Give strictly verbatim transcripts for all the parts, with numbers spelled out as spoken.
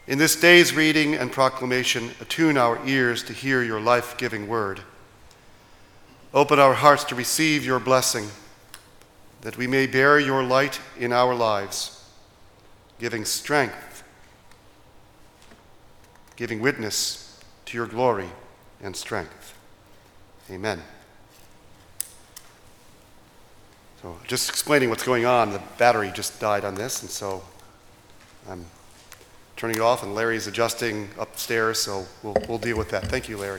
In this day's reading and proclamation, attune our ears to hear your life-giving word. Open our hearts to receive your blessing, that we may bear your light in our lives, giving strength, giving witness to your glory and strength. Amen. So just explaining what's going on, the battery just died on this, and so I'm turning it off, and Larry's adjusting upstairs, so we'll, we'll deal with that. Thank you, Larry.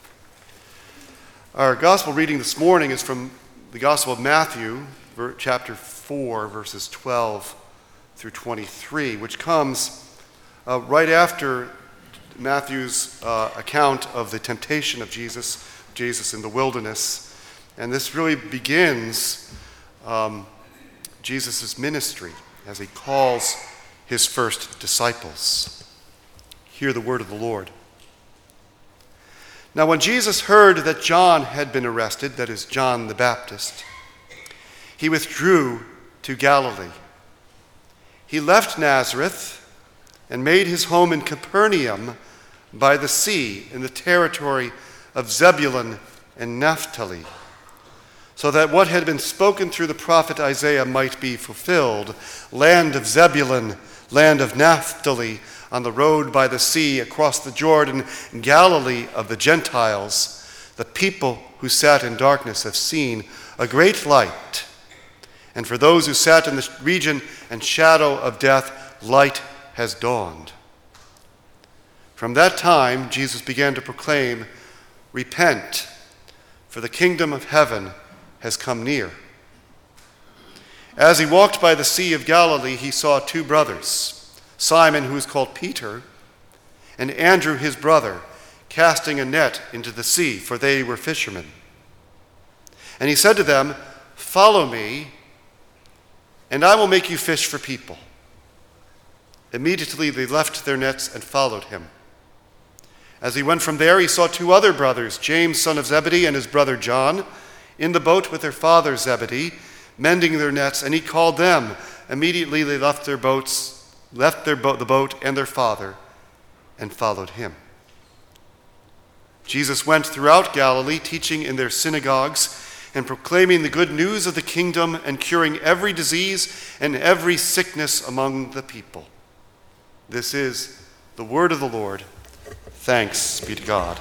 Our gospel reading this morning is from the Gospel of Matthew, chapter four, verses twelve through twenty-three, which comes uh, right after Matthew's uh, account of the temptation of Jesus, Jesus in the wilderness. And this really begins um, Jesus' ministry as he calls his first disciples. Hear the word of the Lord. Now when Jesus heard that John had been arrested, that is John the Baptist, he withdrew to Galilee. He left Nazareth and made his home in Capernaum by the sea in the territory of Zebulun and Naphtali, so that what had been spoken through the prophet Isaiah might be fulfilled. Land of Zebulun, land of Naphtali, on the road by the sea across the Jordan, Galilee of the Gentiles. The people who sat in darkness have seen a great light. And for those who sat in the region and shadow of death, light has dawned. From that time, Jesus began to proclaim, "Repent, for the kingdom of heaven has come near." As he walked by the Sea of Galilee, he saw two brothers, Simon, who is called Peter, and Andrew his brother, casting a net into the sea, for they were fishermen. And he said to them, "Follow me, and I will make you fish for people." Immediately they left their nets and followed him. As he went from there, he saw two other brothers, James, son of Zebedee, and his brother John, in the boat with their father Zebedee, mending their nets, and he called them. Immediately they left their boats, left their boat, the boat and their father, and followed him. Jesus went throughout Galilee, teaching in their synagogues and proclaiming the good news of the kingdom and curing every disease and every sickness among the people. This is the word of the Lord. Thanks be to God.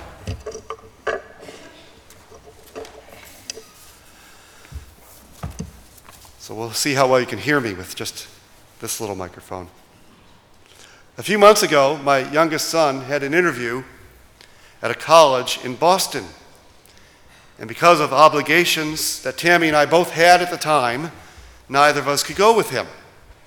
So we'll see how well you can hear me with just this little microphone. A few months ago, my youngest son had an interview at a college in Boston. And because of obligations that Tammy and I both had at the time, neither of us could go with him.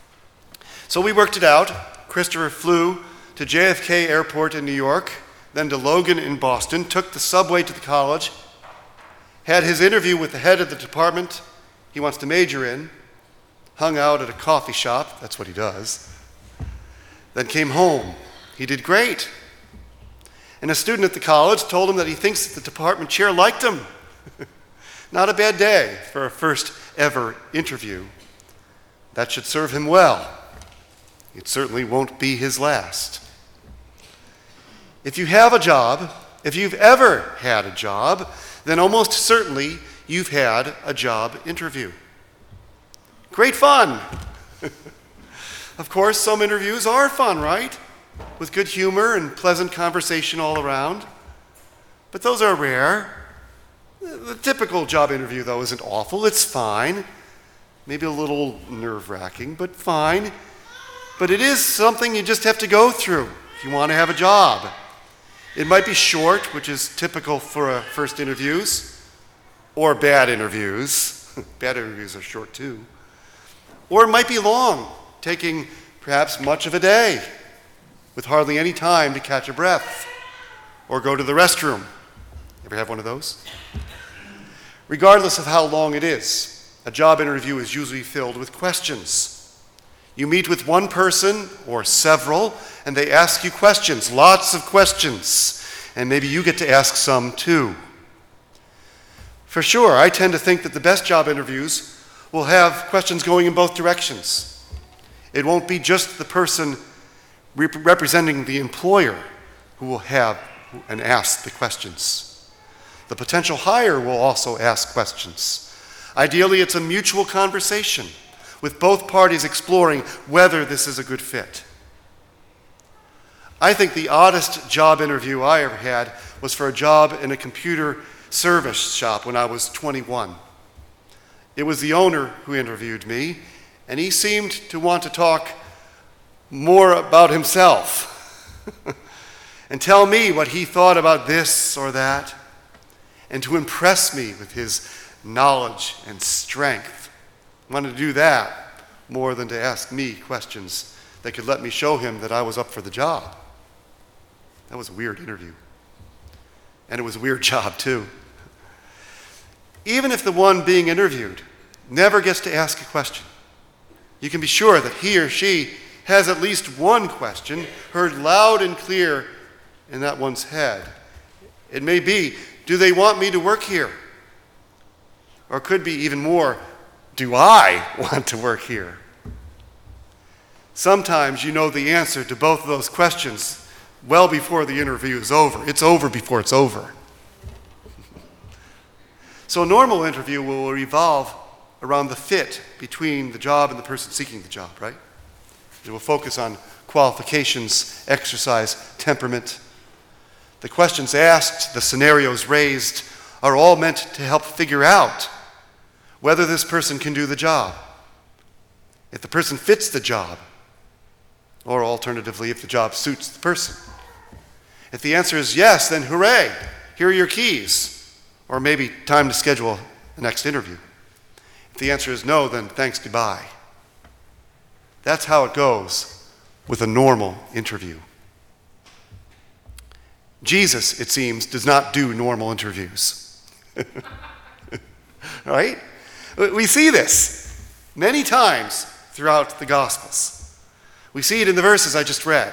So we worked it out. Christopher flew to J F K Airport in New York, then to Logan in Boston, took the subway to the college, had his interview with the head of the department he wants to major in, hung out at a coffee shop, that's what he does, then came home. He did great. And a student at the college told him that he thinks that the department chair liked him. Not a bad day for a first ever interview. That should serve him well. It certainly won't be his last. If you have a job, if you've ever had a job, then almost certainly you've had a job interview. Great fun. Of course, some interviews are fun, right? With good humor and pleasant conversation all around. But those are rare. The typical job interview, though, isn't awful. It's fine. Maybe a little nerve-wracking, but fine. But it is something you just have to go through if you want to have a job. It might be short, which is typical for uh, first interviews, or bad interviews. Bad interviews are short, too. Or it might be long, taking perhaps much of a day, with hardly any time to catch a breath or go to the restroom. Ever have one of those? Regardless of how long it is, a job interview is usually filled with questions. You meet with one person or several, and they ask you questions, lots of questions, and maybe you get to ask some too. For sure, I tend to think that the best job interviews will have questions going in both directions. It won't be just the person rep- representing the employer who will have and ask the questions. The potential hire will also ask questions. Ideally, it's a mutual conversation with both parties exploring whether this is a good fit. I think the oddest job interview I ever had was for a job in a computer service shop when I was twenty-one. It was the owner who interviewed me, and he seemed to want to talk more about himself and tell me what he thought about this or that, and to impress me with his knowledge and strength. He wanted to do that more than to ask me questions that could let me show him that I was up for the job. That was a weird interview. And it was a weird job, too. Even if the one being interviewed never gets to ask a question, you can be sure that he or she has at least one question heard loud and clear in that one's head. It may be, do they want me to work here? Or it could be even more, do I want to work here? Sometimes you know the answer to both of those questions well before the interview is over. It's over before it's over. So a normal interview will revolve around the fit between the job and the person seeking the job, right? It will focus on qualifications, exercise, temperament. The questions asked, the scenarios raised, are all meant to help figure out whether this person can do the job, if the person fits the job, or alternatively, if the job suits the person. If the answer is yes, then hooray, here are your keys. Or maybe time to schedule the next interview. If the answer is no, then thanks, goodbye. That's how it goes with a normal interview. Jesus, it seems, does not do normal interviews. Right? We see this many times throughout the Gospels. We see it in the verses I just read.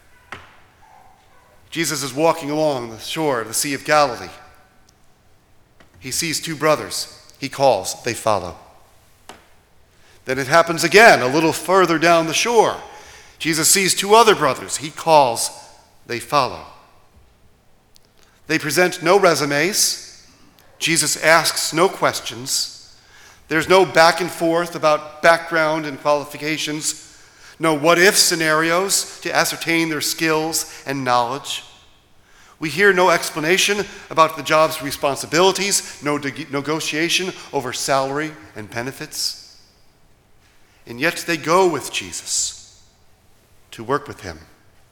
Jesus is walking along the shore of the Sea of Galilee. He sees two brothers. He calls. They follow. Then it happens again, a little further down the shore. Jesus sees two other brothers. He calls. They follow. They present no resumes. Jesus asks no questions. There's no back and forth about background and qualifications. No what-if scenarios to ascertain their skills and knowledge. We hear no explanation about the job's responsibilities, no de- negotiation over salary and benefits. And yet they go with Jesus to work with him.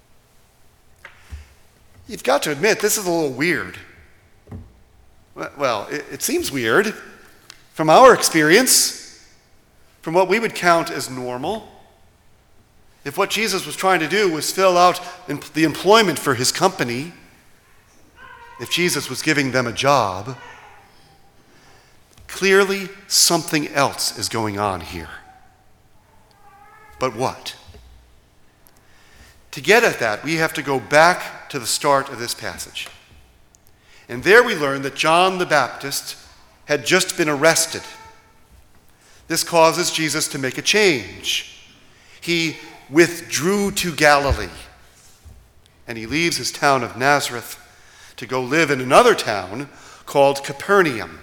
You've got to admit, this is a little weird. Well, it, it seems weird from our experience, from what we would count as normal. If what Jesus was trying to do was fill out the employment for his company, if Jesus was giving them a job, clearly something else is going on here. But what? To get at that, we have to go back to the start of this passage. And there we learn that John the Baptist had just been arrested. This causes Jesus to make a change. He withdrew to Galilee, and he leaves his town of Nazareth to go live in another town called Capernaum.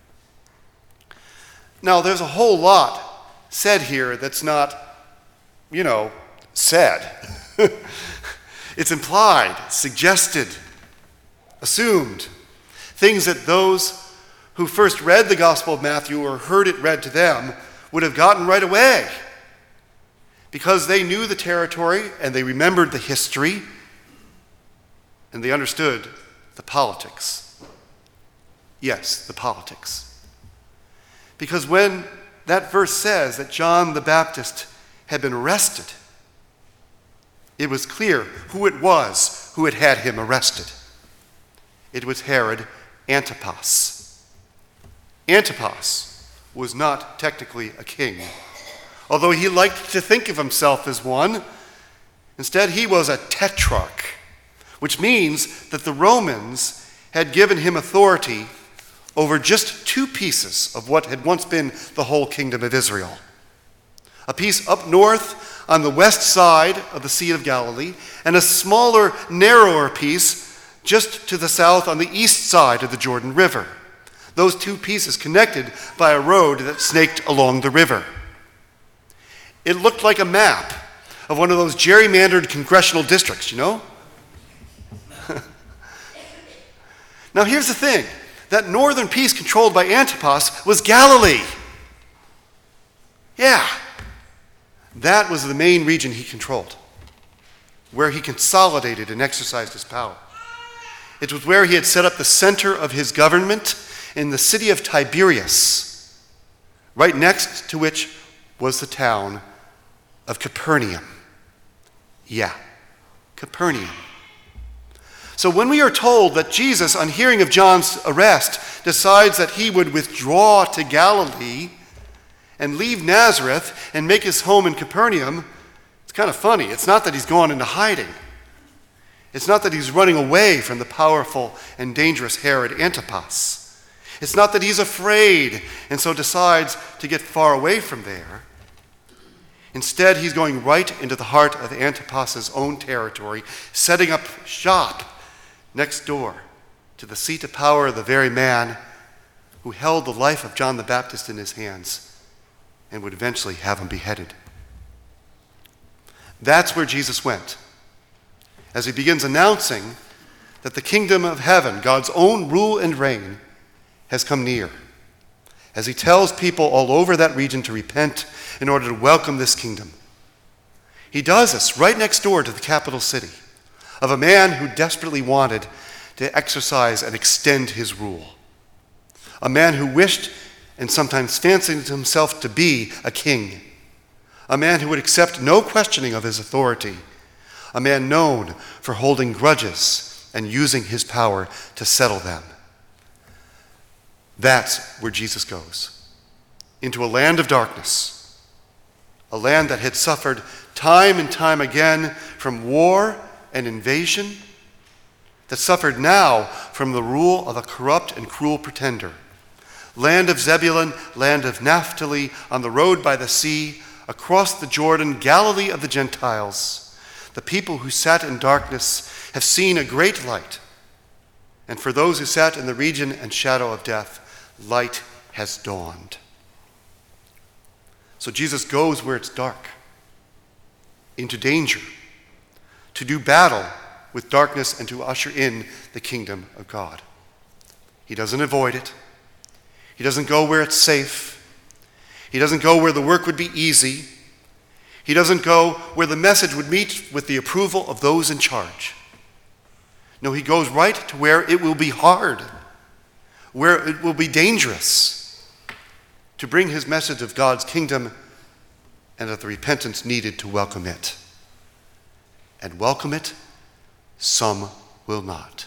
Now, there's a whole lot said here that's not, you know, said. It's implied, suggested, assumed. Things that those who first read the Gospel of Matthew or heard it read to them would have gotten right away, because they knew the territory and they remembered the history and they understood the politics. Yes, the politics. Because when that verse says that John the Baptist had been arrested, it was clear who it was who had had him arrested. It was Herod Antipas. Antipas was not technically a king, although he liked to think of himself as one. Instead, he was a tetrarch, which means that the Romans had given him authority over just two pieces of what had once been the whole kingdom of Israel. A piece up north on the west side of the Sea of Galilee, and a smaller, narrower piece just to the south on the east side of the Jordan River. Those two pieces connected by a road that snaked along the river. It looked like a map of one of those gerrymandered congressional districts, you know? Now here's the thing. That northern piece controlled by Antipas was Galilee. Yeah. That was the main region he controlled, where he consolidated and exercised his power. It was where he had set up the center of his government in the city of Tiberias, right next to which was the town of Capernaum. Yeah, Capernaum. So when we are told that Jesus, on hearing of John's arrest, decides that he would withdraw to Galilee and leave Nazareth and make his home in Capernaum, it's kind of funny. It's not that he's gone into hiding. It's not that he's running away from the powerful and dangerous Herod Antipas. It's not that he's afraid and so decides to get far away from there. Instead, he's going right into the heart of Antipas's own territory, setting up shop next door to the seat of power of the very man who held the life of John the Baptist in his hands and would eventually have him beheaded. That's where Jesus went, as he begins announcing that the kingdom of heaven, God's own rule and reign, has come near, as he tells people all over that region to repent in order to welcome this kingdom. He does this right next door to the capital city of a man who desperately wanted to exercise and extend his rule, a man who wished and sometimes fancied himself to be a king, a man who would accept no questioning of his authority, a man known for holding grudges and using his power to settle them. That's where Jesus goes, into a land of darkness, a land that had suffered time and time again from war and invasion, that suffered now from the rule of a corrupt and cruel pretender. Land of Zebulun, land of Naphtali, on the road by the sea, across the Jordan, Galilee of the Gentiles. The people who sat in darkness have seen a great light. And for those who sat in the region and shadow of death, light has dawned. So Jesus goes where it's dark, into danger, to do battle with darkness and to usher in the kingdom of God. He doesn't avoid it. He doesn't go where it's safe. He doesn't go where the work would be easy. He doesn't go where the message would meet with the approval of those in charge. No, he goes right to where it will be hard, where it will be dangerous, to bring his message of God's kingdom and of the repentance needed to welcome it. And welcome it, some will not.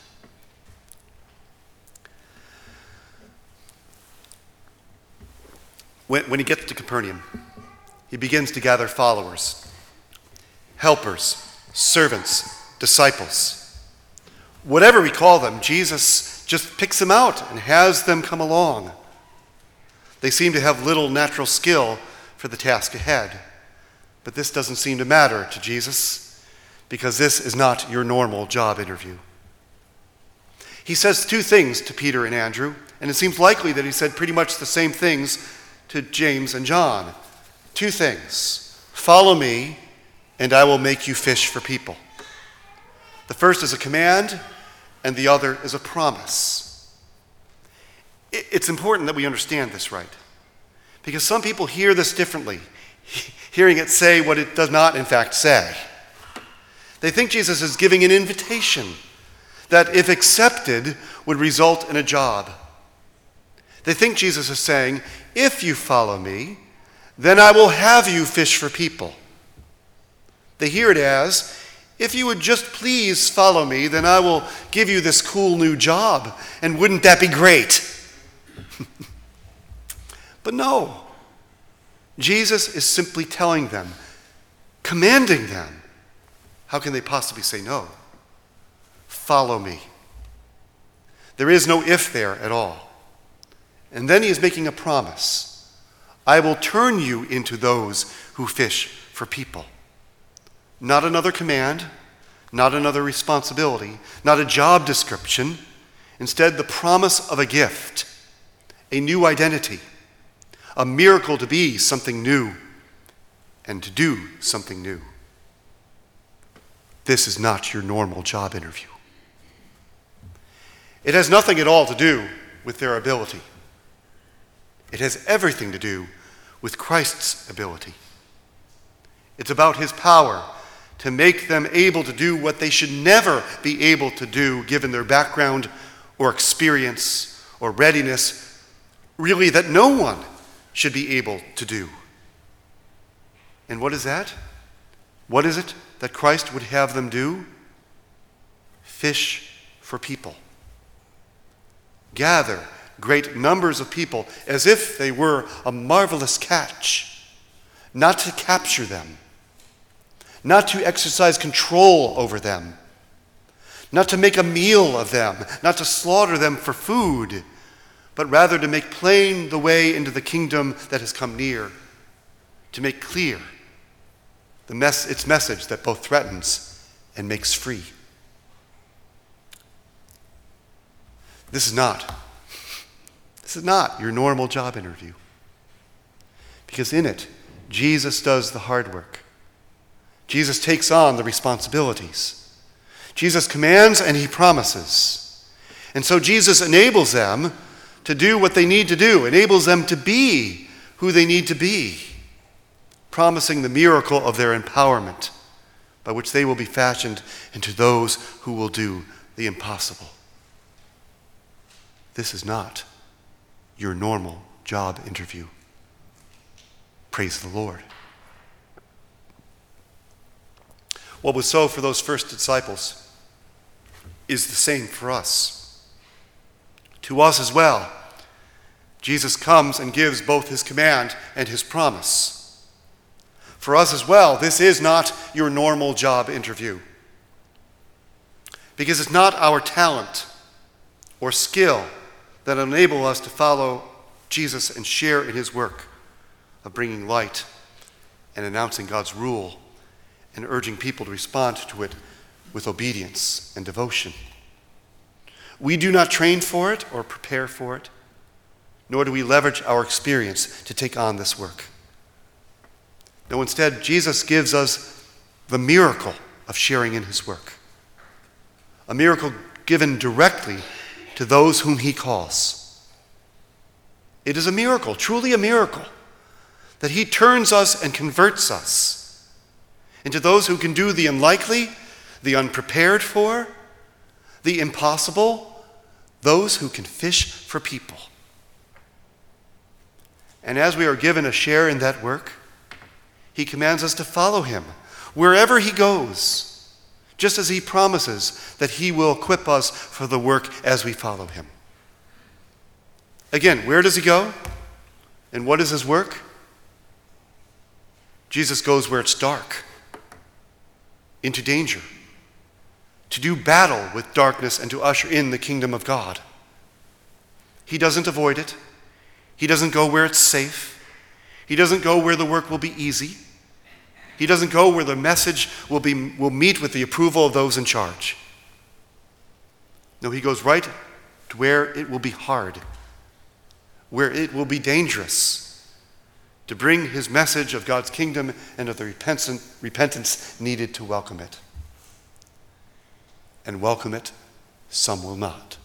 When, when he gets to Capernaum, he begins to gather followers, helpers, servants, disciples. Whatever we call them, Jesus just picks them out and has them come along. They seem to have little natural skill for the task ahead, but this doesn't seem to matter to Jesus, because this is not your normal job interview. He says two things to Peter and Andrew, and it seems likely that he said pretty much the same things to James and John. Two things. Follow me, and I will make you fish for people. The first is a command, and the other is a promise. It's important that we understand this right, because some people hear this differently, hearing it say what it does not in fact say. They think Jesus is giving an invitation that, if accepted, would result in a job. They think Jesus is saying, if you follow me, then I will have you fish for people. They hear it as, if you would just please follow me, then I will give you this cool new job, and wouldn't that be great? But no, Jesus is simply telling them, commanding them. How can they possibly say no? Follow me. There is no if there at all. And then he is making a promise. I will turn you into those who fish for people. not another command, not another responsibility, not a job description. Instead, the promise of a gift, a new identity, a miracle to be something new and to do something new. This is not your normal job interview. It has nothing at all to do with their ability. It has everything to do with Christ's ability. It's about his power to make them able to do what they should never be able to do given their background or experience or readiness, really that no one should be able to do. And what is that? What is it that Christ would have them do? Fish for people. Gather great numbers of people as if they were a marvelous catch, not to capture them, not to exercise control over them, not to make a meal of them, not to slaughter them for food, but rather to make plain the way into the kingdom that has come near, to make clear the mess, its message that both threatens and makes free. This is not, this is not your normal job interview. Because in it, Jesus does the hard work. Jesus takes on the responsibilities. Jesus commands and he promises. And so Jesus enables them to do what they need to do, enables them to be who they need to be, promising the miracle of their empowerment by which they will be fashioned into those who will do the impossible. This is not your normal job interview. Praise the Lord. What was so for those first disciples is the same for us. To us as well, Jesus comes and gives both his command and his promise. For us as well, this is not your normal job interview. Because it's not our talent or skill that enable us to follow Jesus and share in his work of bringing light and announcing God's rule and urging people to respond to it with obedience and devotion. We do not train for it or prepare for it, nor do we leverage our experience to take on this work. No, instead, Jesus gives us the miracle of sharing in his work, a miracle given directly to those whom he calls. It is a miracle, truly a miracle, that he turns us and converts us into those who can do the unlikely, the unprepared for, the impossible, those who can fish for people. And as we are given a share in that work, he commands us to follow him wherever he goes, just as he promises that he will equip us for the work as we follow him. Again, where does he go? And what is his work? Jesus goes where it's dark, into danger, to do battle with darkness and to usher in the kingdom of God. He doesn't avoid it. He doesn't go where it's safe. He doesn't go where the work will be easy. He doesn't go where the message will be will meet with the approval of those in charge. No, he goes right to where it will be hard, where it will be dangerous, to bring his message of God's kingdom and of the repentance, repentance needed to welcome it. And welcome it, some will not.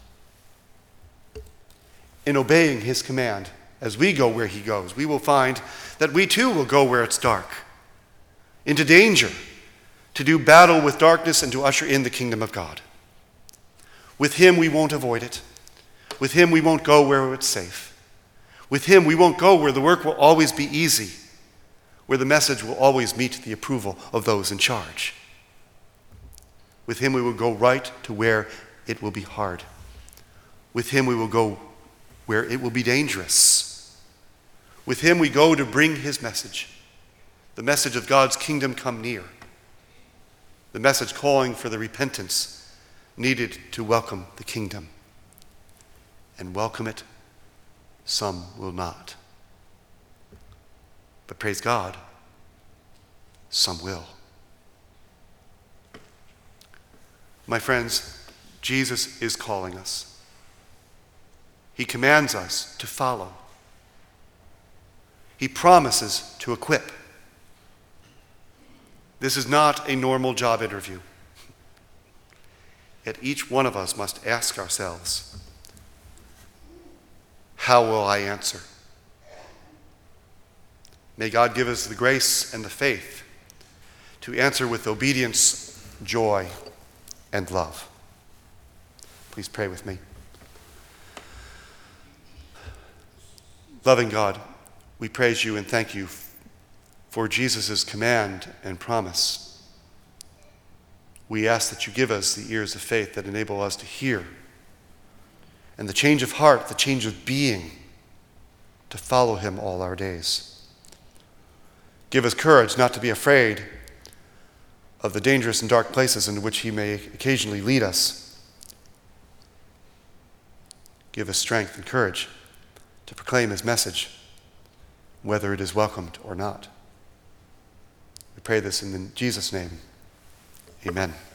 In obeying his command, as we go where he goes, we will find that we too will go where it's dark, into danger, to do battle with darkness and to usher in the kingdom of God. With him, we won't avoid it. With him, we won't go where it's safe. With him, we won't go where the work will always be easy, where the message will always meet the approval of those in charge. With him, we will go right to where it will be hard. With him, we will go where it will be dangerous. With him, we go to bring his message, the message of God's kingdom come near, the message calling for the repentance needed to welcome the kingdom. And welcome it, some will not. But praise God, some will. My friends, Jesus is calling us. He commands us to follow. He promises to equip. This is not a normal job interview. Yet each one of us must ask ourselves, how will I answer? May God give us the grace and the faith to answer with obedience, joy, and love. Please pray with me. Loving God, we praise you and thank you for Jesus' command and promise. We ask that you give us the ears of faith that enable us to hear, and the change of heart, the change of being, to follow him all our days. Give us courage not to be afraid of the dangerous and dark places into which he may occasionally lead us. Give us strength and courage to proclaim his message, whether it is welcomed or not. We pray this in Jesus' name. Amen.